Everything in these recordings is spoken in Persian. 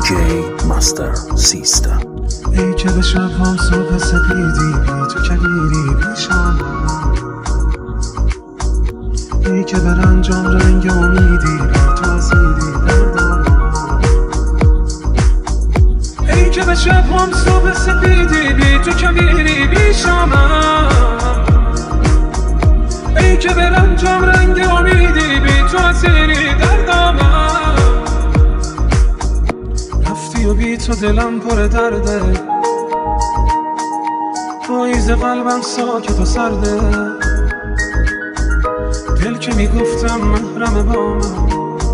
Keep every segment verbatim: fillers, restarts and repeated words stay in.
جی مستر سیستم. ای که به شب هم صبح سپیدی بی تو کبیری پیشم، ای که به رنجام رنگ امیدی بی تو ازیدی دردم، ای که به شب هم صبح سپیدی بی تو کبیری پیشم، ای که به رنجام رنگ امیدی بی تو ازیدی دردم، رفتی و بی تو دلم پر درده، پاییز قلبم ساکت و سرده، دل که میگفتم محرم با من،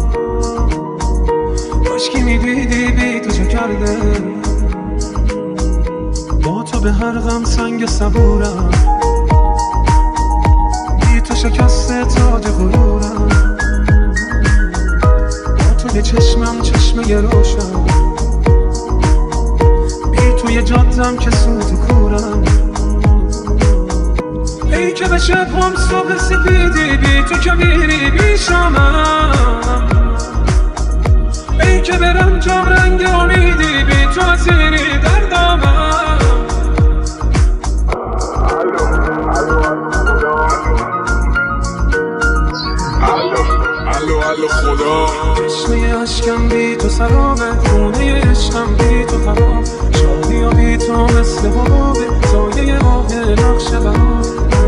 کاشکی میدیدی بی تو چه کرده، با تو به هر غم سنگ صبورم، بی تو شکسته تاج غرورم، با تو یه چشمم چشمه روشن، توی جادم که سوت و کورم، ای که به شب هم صبح سپیدی بی تو کبیری پیشمم، ای که به رنجام رنگ امیدی بی تو ازیری دردامم. الو الو خدا، چشمه عشقم بی تو سرابه، خونه عشقم بی تو خراب، شادی و بی تو مثل حبابه، سایه ماه نقش بهار،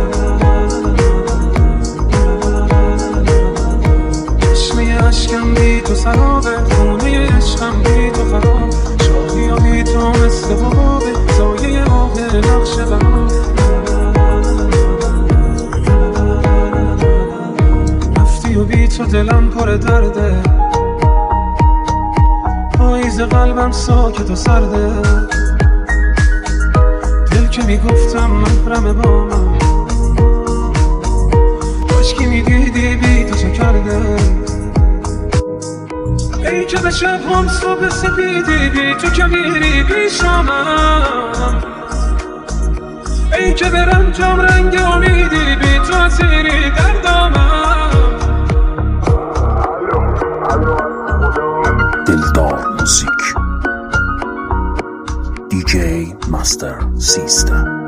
چشمه عشقم بی تو سرابه، خونه عشقم بی تو خراب، شادی و بی تو مثل حبابه، سایه ماه نقش بهار، رفتی و بی تو دلم پر درده، پاییز قلبم ساکت و سرده، دل که میگفتم محرم با من، کاشکی میدیدی بی تو چه کرده، ای که به شب هم صبح سپیدی بی تو کبیری پیشم، ای که به رنجام رنگ امیدی بی تو ازیری دردامم. دلدار موزیک دی جی مستر سیستم.